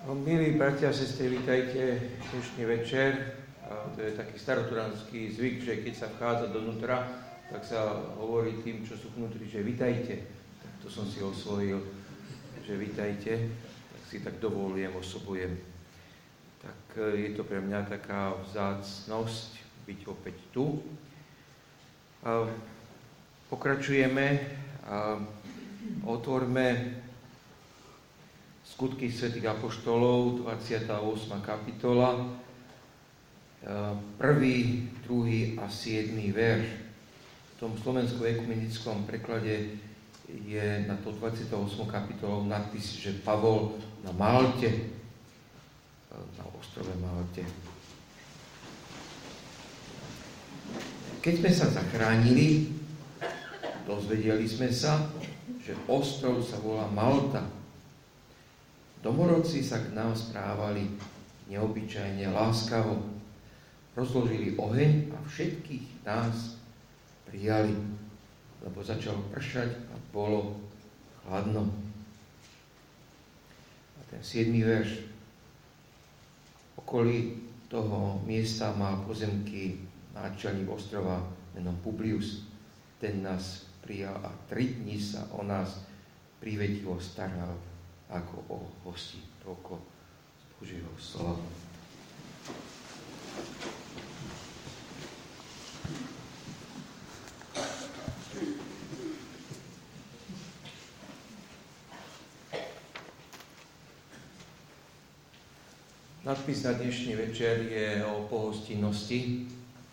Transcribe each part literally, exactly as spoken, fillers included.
Milí bratia a sestry, vítajte dnešný večer. To je taký staroturanský zvyk, že keď sa vchádza dovnútra, tak sa hovorí tým, čo sú vnútri, že vítajte. Tak to som si osvojil, že vítajte, tak si tak dovolujem, osobujem. Tak je to pre mňa taká vzácnosť byť opäť tu. Pokračujeme a otvorme Skutky svätých apoštolov, dvadsiata ôsma kapitola, prvý, druhý a siedmy verš. V tom slovenskom ekumenickom preklade je na to dvadsiatou ôsmou kapitolou nadpis, že Pavol na Malte, na ostrove Malte. Keď sme sa zachránili, dozvedeli sme sa, že ostrov sa volá Malta. Domorodci sa k nám správali neobyčajne láskavo. Rozložili oheň a všetkých nás prijali, lebo začalo pršať a bolo chladno. A ten siedmy verš. Okolí toho miesta mal pozemky náčelník ostrova menom Publius. Ten nás prijal a tri dni sa o nás prívetivo staral ako o hosti. Toľko z Božieho slova. Nadpis na dnešný večer je o pohostinnosti.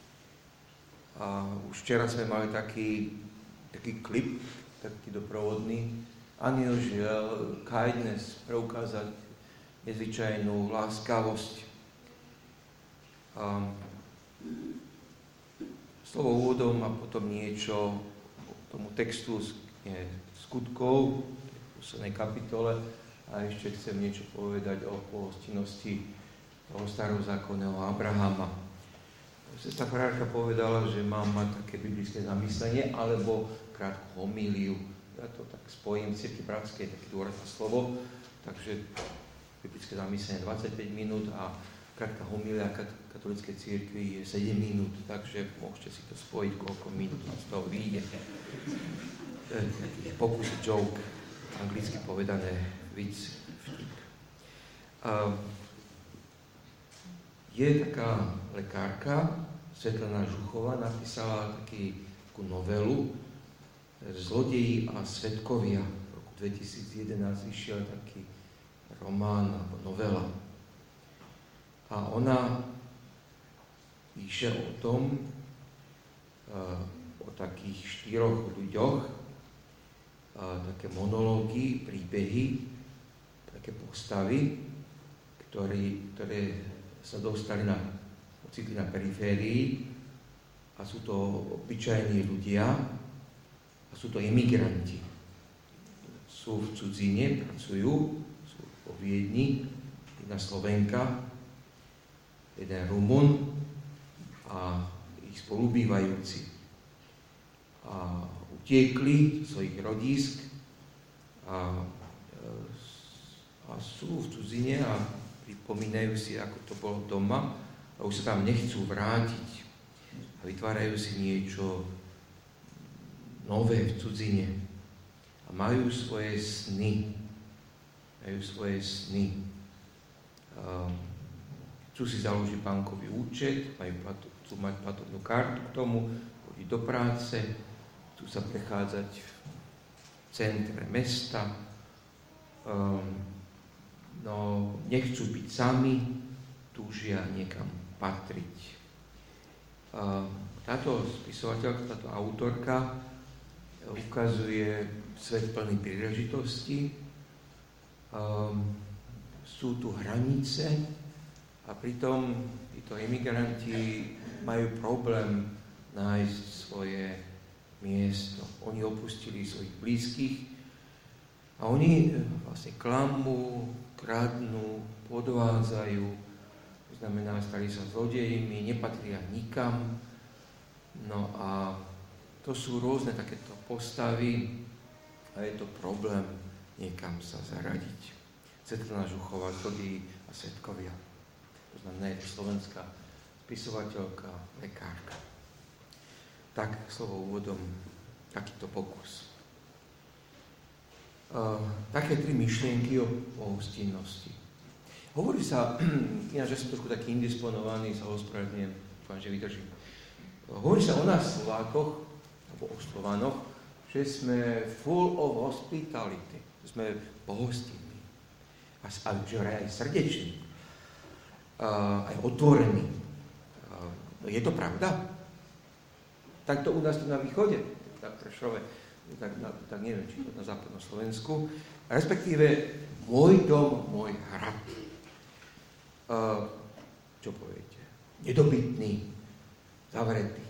A už včera sme mali taký, taký klip, taký doprovodný. Unusual kindness, preukázať nezvyčajnú láskavosť. A slovo úvodom a potom niečo k tomu textu z Skutkov, v poslednej kapitole, a ešte chcem niečo povedať o pohostinnosti toho starozákonného Abrahama. Sestra farárka povedala, že mám mať také biblické zamyslenie alebo krátku homíliu. Ja to tak spojím, v cirkvi bratskej je také dôrazné slovo, takže biblické zamyslenie dvadsaťpäť minút a krátka homília katolíckej cirkvi je sedem minút, takže môžete si to spojiť, koľko minút z toho vyjde. Pokus, joke, anglicky povedané, vic, vtip. Je taká lekárka, Svetlana Žuchová, napísala taký, takú novelu Zlodeji a svedkovia. V roku dvetisícjedenásť vyšiel taký román alebo novela. A ona píše o tom, o takých štyroch ľuďoch, také monológy, príbehy, také postavy, ktoré, ktoré sa dostali na, ocitli na periférii a sú to obyčajní ľudia, a sú to imigranti. Sú v cudzine, pracujú, sú vo Viedni, jedna Slovenka, jeden Rumun a ich spolubývajúci. A utiekli z svojich rodísk a, a sú v cudzine a pripomínajú si, ako to bolo doma a už sa tam nechcú vrátiť. A vytvárajú si niečo nové v cudzine. A majú svoje sny. Majú svoje sny. Um, chcú si založiť bankový účet, majú plato, chcú mať platobnú kartu k tomu, chodiť do práce, chcú sa prechádzať v centre mesta. Um, no, nechcú byť sami, túžia niekam patriť. Um, táto spisovateľka, táto autorka ukazuje svet plný príležitosti. Um, sú tu hranice a pritom títo emigranti majú problém nájsť svoje miesto. Oni opustili svojich blízkych a oni vlastne klamú, kradnú, podvádzajú, to znamená, stali sa zlodejmi, nepatria nikam. No a to sú rôzne takéto postavy a je to problém niekam sa zaradiť. Svetlana Žuchová, Zodí a svedkovia. To znamená, je to slovenská spisovateľka, lekárka. Tak, slovo úvodom, takýto pokus. Uh, také tri myšlienky o pohostinnosti. Hovorí sa, ja, že som trošku taký indisponovaný, sa ospravedlňujem, dúfam, že vydržím. Hovorí sa o nás Slovákoch, alebo o Slovanoch, že sme full of hospitality, sme pohostinní. A, a že aj srdečný, uh, aj otvorený. Uh, je to pravda? Tak to u nás na východe, na Prešove, tak, na, tak neviem, či to na západnom Slovensku. Respektíve, môj dom, môj hrad. Uh, čo poviete? Nedobytný, zavretý.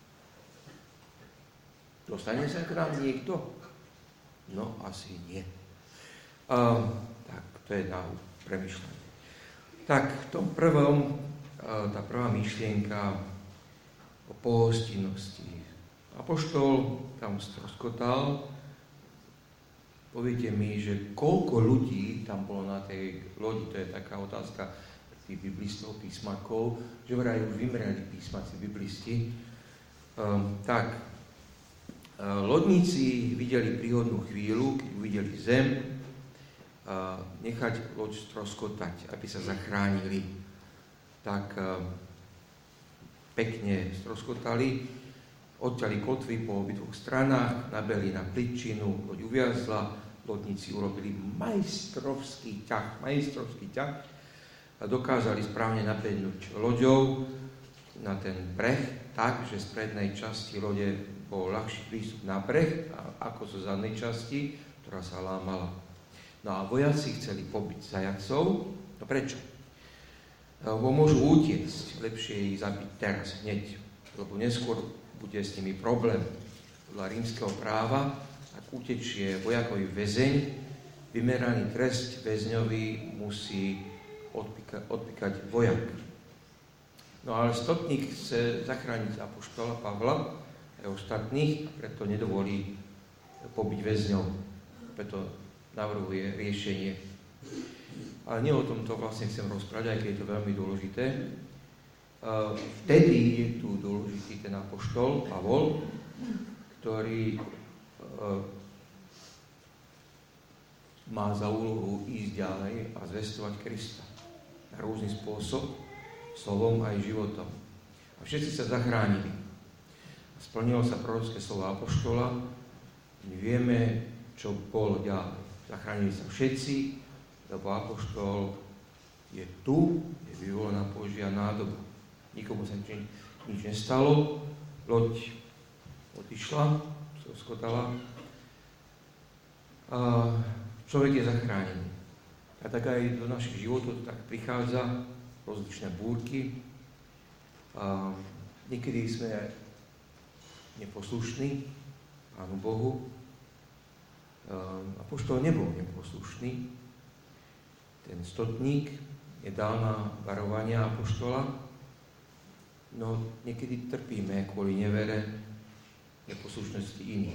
Dostane sa k nám niekto? No, asi nie. Uh, tak, to je na premyšľanie. Tak, v tom prvom, uh, tá prvá myšlienka o pohostinnosti. Apoštol tam stroskotal. Poviete mi, že koľko ľudí tam bolo na tej lodi, to je taká otázka tých biblistov, písmakov, že vraj už vymreli písmaci, biblisti. Um, tak, uh, lodníci videli príhodnú chvíľu, keď uvideli zem, uh, nechať loď stroskotať, aby sa zachránili. Tak uh, pekne stroskotali, odťali kotvy po obidvoch stranách, nabehli na pličinu, loď uviazla, lodníci urobili majstrovský ťah, majstrovský ťah a dokázali správne napähnúť loďou na ten breh tak, že z prednej časti lode bol ľahší prístup na breh ako zo zadnej časti, ktorá sa lámala. No a vojaci chceli pobiť zajacov. No prečo? Lebo môžu utiecť, lepšie ich zabiť teraz, hneď, lebo neskôr bude s nimi problém. Podľa rímskeho práva, ak utečie vojakový väzeň, vymeraný trest väzňovi musí odpíka, odpíkať vojak. No ale stotník chce zachrániť apoštola Pavla a ostatných, preto nedovolí pobiť väzňov. Preto navrhuje riešenie. Ale nie o tomto vlastne chcem rozprávať, aj keď je to veľmi dôležité. Vtedy je tu dôležitý ten apoštol Pavol, ktorý má za úlohu ísť ďalej a zvestovať Krista na rôzny spôsob, slovom aj životom. A všetci sa zachránili. A splnilo sa prorocké slovo apoštola. My vieme, čo bolo ďalej. Zachránili sa všetci, lebo apoštol je tu, je vyvolaná Božia nádoba. Nikomu sa nič, nič nestalo, loď odišla, skotala a človek je zachránený. A tak aj do našich životov tak prichádza rozličné búrky. A niekedy sme neposlušní Pánu Bohu. Apoštol nebol neposlušný. Ten stotník je dal na varovania apoštola. No, niekedy trpíme kvôli nevere, neposlušnosti iných.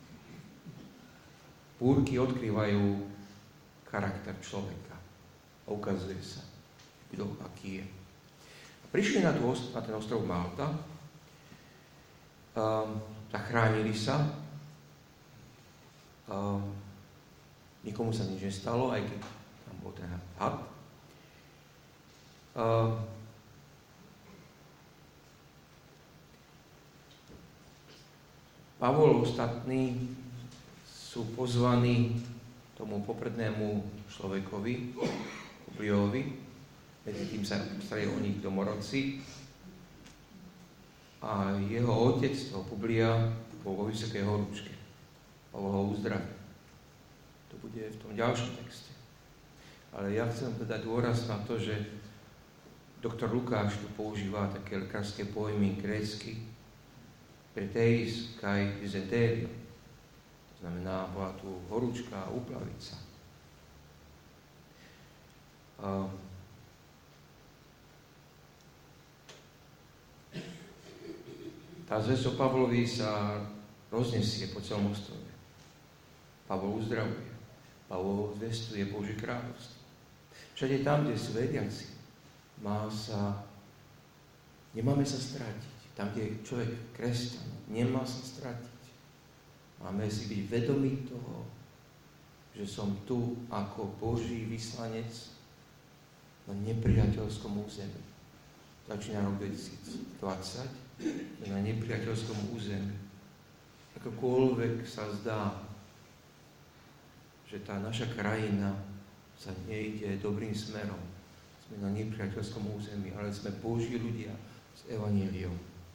Búrky odkrývajú charakter človeka. A ukazuje sa, kto aký je. A prišli na, tú, na ten ostrov Malta, um, zachránili sa, um, nikomu sa nič nestalo, aj keď tam bol ten had. Um, Pavol ostatní sú pozvaní tomu poprednému človekovi, Publiovi, medzi tým sa starajú o nich domorodci a jeho otec, toho Publia, bol vo vysokej horúčke. Pavol ho uzdraví. To bude v tom ďalšom texte. Ale ja chcem dať dôraz na to, že doktor Lukáš tu používa také lekárske pojmy grécky, preteis kai dysenterio. To znamená, bola tu horúčka a úplavica. A tá zvesť o Pavlovi sa roznesie po celom ostrove. Pavol uzdravuje. Pavol zvestuje Božie kráľovstvo. Všade tam, kde sú veriaci, má sa, nemáme sa stratiť. Tam, kde je človek kresťan, nemá sa stratiť. Máme si byť vedomí toho, že som tu ako Boží vyslanec na nepriateľskom území. Začína rok dvetisícdvadsať, na nepriateľskom území. Akokoľvek sa zdá, že tá naša krajina sa nejde dobrým smerom. Sme na nepriateľskom území, ale sme Boží ľudia s evanjeliom.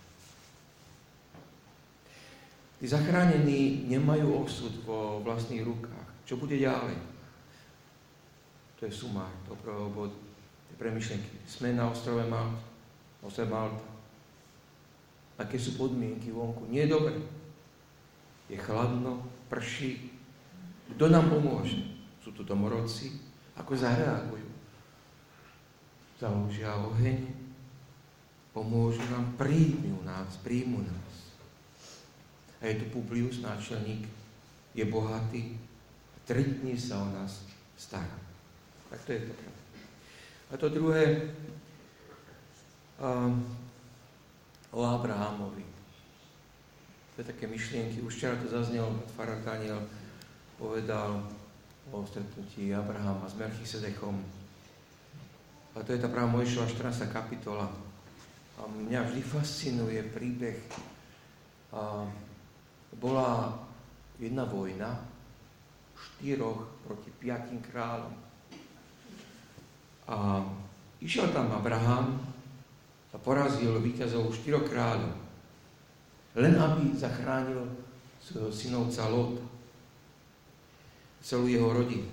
Tí zachránení nemajú osud vo vlastných rukách. Čo bude ďalej? To je sumár, to prvého bodu, tie premyšlenky. Sme na ostrove Malta, ostrove Malta. Aké sú podmienky vonku? Nie je dobre. Je chladno, prší. Kto nám pomôže? Sú tu domorodci? Ako zareagujú? Založia oheň? Pomôžu nám? Príjmu nás, príjmu nás. A je tu Publius, náčelník, je bohatý, tri dní sa o nás stará. Tak to je to pravda. A to druhé, um, o Abrahamovi. To je také myšlienky. Už včera to zaznelo, farár Daniel povedal o stretnutí Abrahama s Melchisedechom. A to je tá práva Mojžišova štrnásta kapitola. A mňa vždy fascinuje príbeh. A bola jedna vojna štyroch proti piatim kráľom. A išiel tam Abraham a porazil víťazov štyroch kráľov. Len aby zachránil svojho synovca Lóta. Celú jeho rodinu.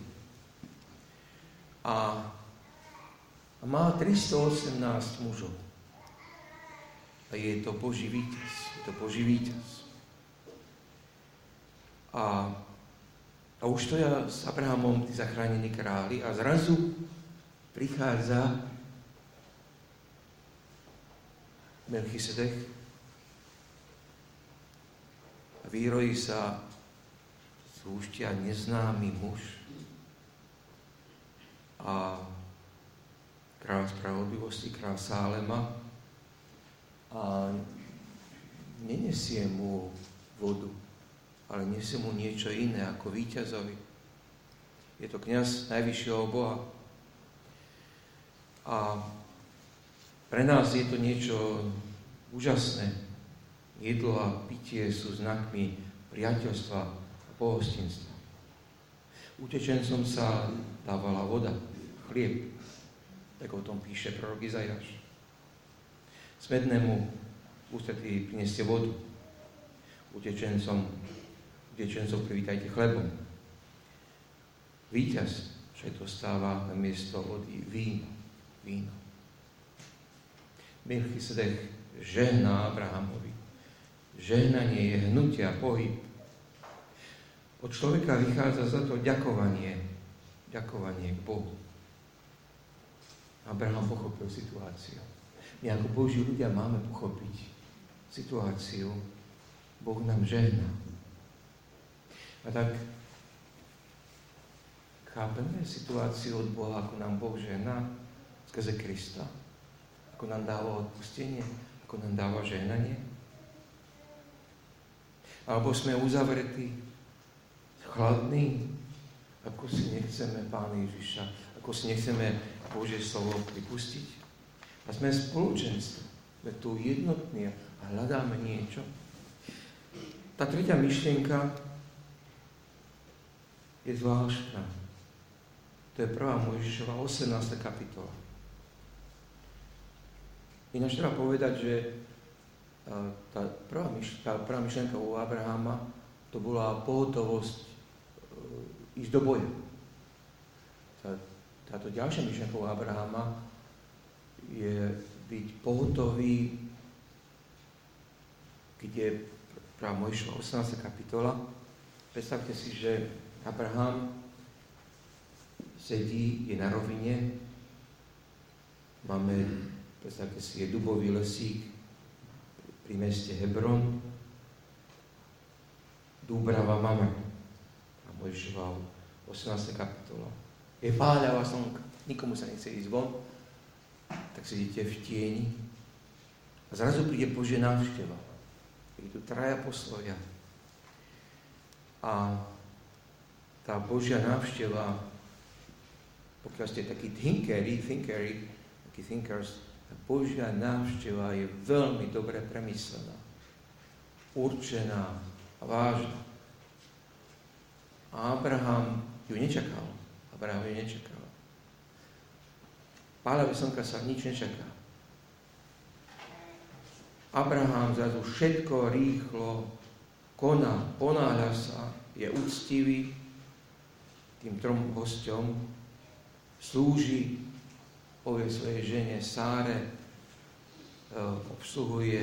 A, a má tristoosemnásť mužov. A je to Boží víťaz. Je to Boží víťaz. A, a už stoja s Abrahamom tí zachránení králi a zrazu prichádza Melchisedech a vyrojí sa z úštia neznámy muž a kráľ spravodlivosti, kráľ Sálema a nenesie mu vodu, ale nesie mu niečo iné ako víťazovi. Je to kňaz najvyššieho Boha. A pre nás je to niečo úžasné. Jedlo a pitie sú znakmi priateľstva a pohostinstva. Utečencom sa dávala voda, chlieb, tak o tom píše prorok Izajáš. Smednému ústretí prineste vodu. Utečencom, utečencov privítajte chlebom. Víťaz však dostáva na miesto vody víno. víno. Melchisedech žehná Abrahamovi. Žehnanie je hnutie a pohyb. Od človeka vychádza za to ďakovanie. Ďakovanie k Bohu. Abraham pochopil situáciu. My ako Boží ľudia máme pochopiť situáciu. Boh nám žehná. A tak chápeme situáciu od Boha, ako nám Boh žehná skrze Krista. Ako nám dáva odpustenie, ako nám dáva žehnanie. Alebo sme uzavretí, chladní, ako si nechceme Pána Ježiša, ako si nechceme Božie slovo pripustiť. A sme spoločenstvo, sme tu jednotní a hľadáme niečo. Tá tretia myšlienka je zvláštna. To je prvá Mojžišova osemnásta kapitola. Ináč treba povedať, že tá prvá myšlienka, tá prvá myšlienka u Abrahama to bola pohotovosť e, ísť do boja. Tá, táto ďalšia myšlienka u Abrahama je byť pohotový, kde prvá Mojžišova osemnásta kapitola. Predstavte si, že Abraham sedí, je na rovine, máme, predstavte si, je dubový lesík pri meste Hebron, Dúbrava máme. A Mojžišova osemnásta kapitola. Je páľava slnka, nikomu sa nechce ísť von, tak sedíte v tieni a zrazu príde Božia návšteva. Je tu traja poslovia. A tá Božia návšteva, pokiaľ ste takí thinkery, thinkery, takí thinkers, tá Božia návšteva je veľmi dobre premyslená, určená a vážna. A Abraham ju nečakal. Abraham ju nečakal. Páľavé slnka sa nič nečaká. Abraham zrazu všetko rýchlo koná, ponáhľa sa, je úctivý tým trom hosťom, slúži, povie svojej žene Sáre, obsluhuje,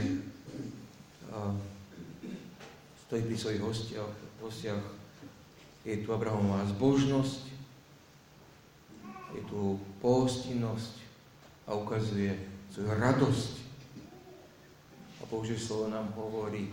stojí pri svojich hostiach, hostiach. Je tu Abrahamová zbožnosť, je tu pohostinnosť a ukazuje svoju radosť. A Božie slovo nám hovorí,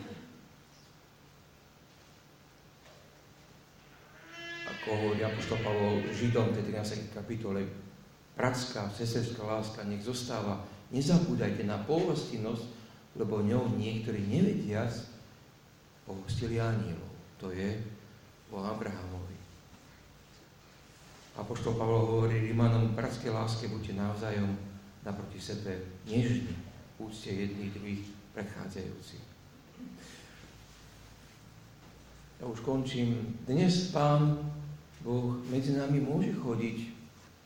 ako hovorí apoštol Pavol Židom, tej trinástej kapitole, bratská, sesterská láska nech zostáva. Nezabúdajte na pohostinnosť, lebo ňou niektorí nevediac pohostili anielov. To je o Abrahamovi. Apoštol Pavol hovorí Rimanom, bratskej láske buďte navzájom naproti sebe nežní, úcte jedných druhých predchádzajúcich. Ja už končím. Dnes Pán Boh medzi nami môže chodiť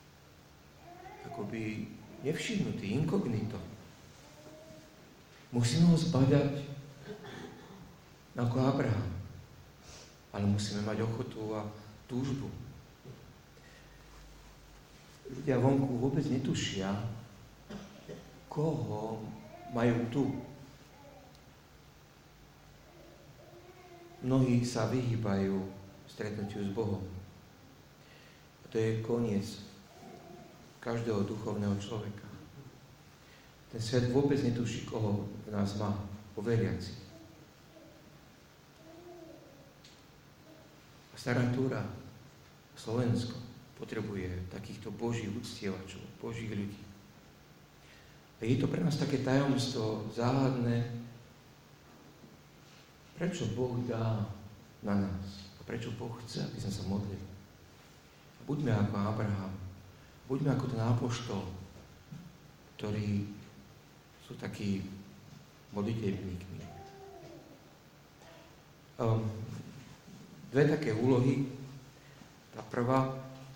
akoby nevšimnutý, inkognito. Musíme ho zbadať ako Abraham, ale musíme mať ochotu a túžbu. Ľudia vonku vôbec netušia, koho majú tu. Mnohí sa vyhýbajú stretnutiu s Bohom. A to je koniec každého duchovného človeka. Ten svet vôbec netuší, koho v nás má, o veriaci. A stará túra, Slovensko, potrebuje takýchto Božích uctievačov, Božích ľudí. A je to pre nás také tajomstvo záhadné, prečo Boh dá na nás a prečo Boh chce, aby sme sa modlili. Buďme ako Abraham, buďme ako ten apoštol, ktorí sú takí modlitebníkmi. Um, dve také úlohy. Tá prvá.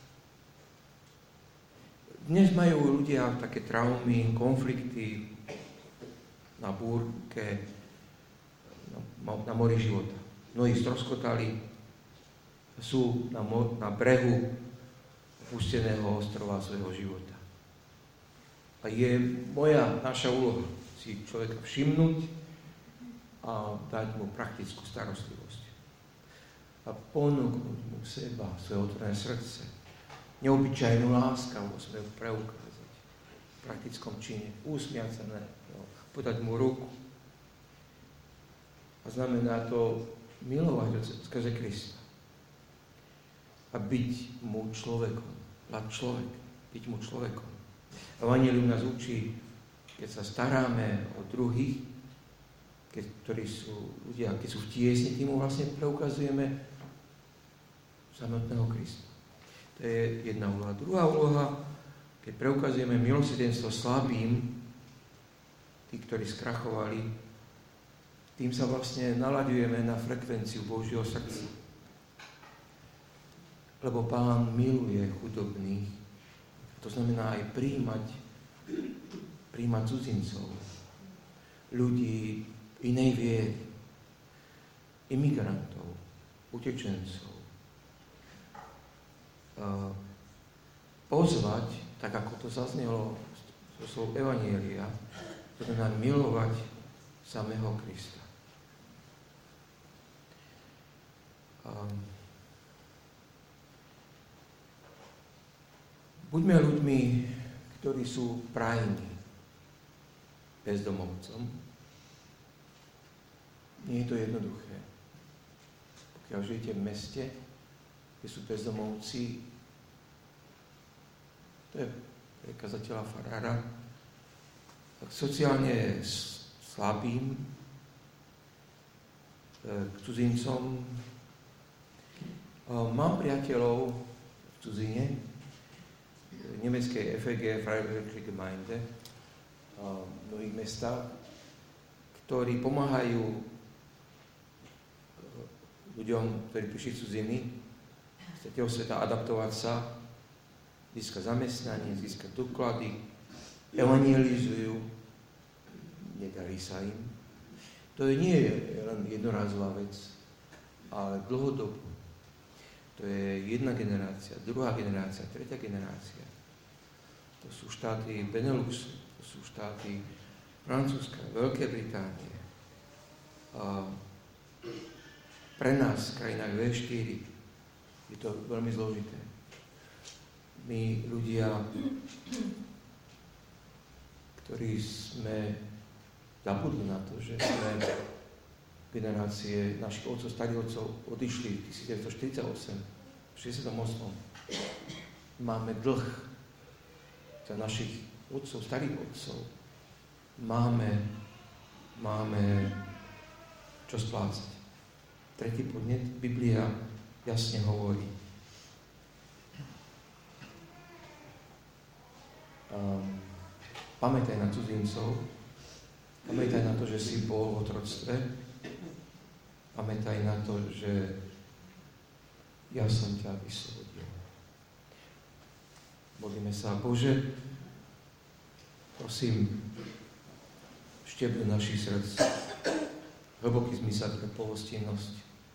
Dnes majú ľudia také traumy, konflikty na búrke, na, na mori života. Mnohí stroskotali, sú na, mo- na brehu opusteného ostrova svojho života. A je moja, naša úloha si človeka všimnúť a dať mu praktickú starostlivosť. A ponúknuť mu seba, svoje otvorené srdce. Neobyčajnú láskavosť sme preukázať v praktickom čine. Usmiať sa na neho, podať mu ruku. A znamená to milovať od skrze Krista. A byť mu človekom. Byť človek. Byť mu človekom. Evanjelium nás učí, keď sa staráme o druhých, keď, ktorí sú ľudia, keď sú v tiesni, tým mu vlastne preukazujeme samotného Krista. To je jedna úloha. Druhá úloha, keď preukazujeme milosrdenstvo slabým, tí, ktorí skrachovali, tým sa vlastne nalaďujeme na frekvenciu Božieho srdca. Lebo Pán miluje chudobných. To znamená aj prijímať, prijímať cudzincov, ľudí inej viery, imigrantov, utečencov. Pozvať, tak ako to zaznelo zo slov Evanjelia, to znamená milovať samého Krista. Buďme ľuďmi, ktorí sú prajní bezdomovcom. Nie je to jednoduché. Pokiaľ žijete v meste, kde sú bezdomovci, to je pre kazateľa farára, tak sociálne slabým, k cudzincom. Mám priateľov v cudzine, v nemeckej ef é gé, Freiwillige Gemeinde, v mnohých mestách, ktorí pomáhajú ľuďom, ktorí prišli z cudziny, z tretieho sveta adaptovať sa, získať zamestnanie, získať doklady, evangelizujú, nedarí sa im. To nie je len jednorázová vec, ale dlhodobo. To je jedna generácia, druhá generácia, tretia generácia. To sú štáty Beneluxu, to sú štáty Francúzska, Veľké Británie. A pre nás v krajinách vé štyri je to veľmi zložité. My ľudia, ktorí sme zabudli na to, že sme generácie našich otcov, starých otcov odišli v devätnásťstoštyridsaťosem, v šesťdesiatom ôsmom Máme dlh za našich otcov, starých otcov. Máme, máme čo splácať. Tretí podnet, Biblia jasne hovorí. Um, pamätaj na cudzincov, pamätaj na to, že si bol v otroctve. Pamätaj na to, že ja som ťa vyslobodil. Modlíme sa. Bože, prosím, štep do našich srdc hlboký zmysel pre pohostinnosť.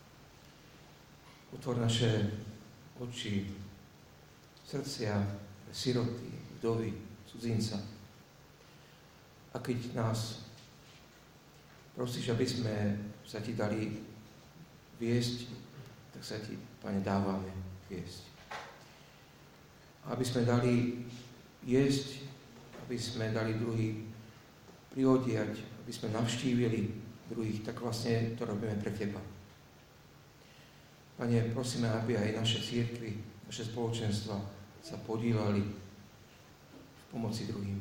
Otvor naše oči, srdcia pre siroty, vdovy, cudzinca. A keď nás prosíš, aby sme sa ti dali viesť, tak sa ti, Pane, dávame viesť. Aby sme dali jesť, aby sme dali druhých priodiať, aby sme navštívili druhých, tak vlastne to robíme pre Teba. Pane, prosíme, aby aj naše cirkvi, naše spoločenstva sa podílali v pomoci druhým.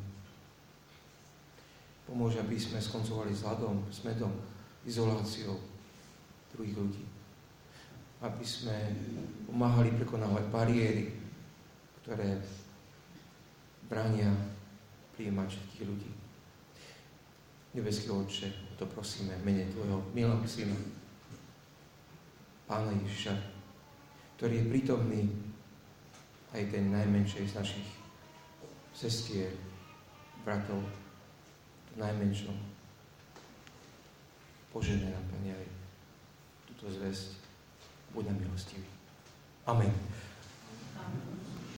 Pomôže, aby sme skoncovali s hladom, smedom, izoláciou druhých ľudí. Aby sme pomáhali prekonávať bariéry, ktoré bránia prijímať všetkých ľudí. Nebeský Otče, to prosíme v mene Tvojho milého Syna, Pána Ježiša, ktorý je prítomný aj ten najmenšej z našich sestier, bratov, najmenšom. Požehnaj nám, Pane, aj túto zvesť. Buď nám milostivý. Amen.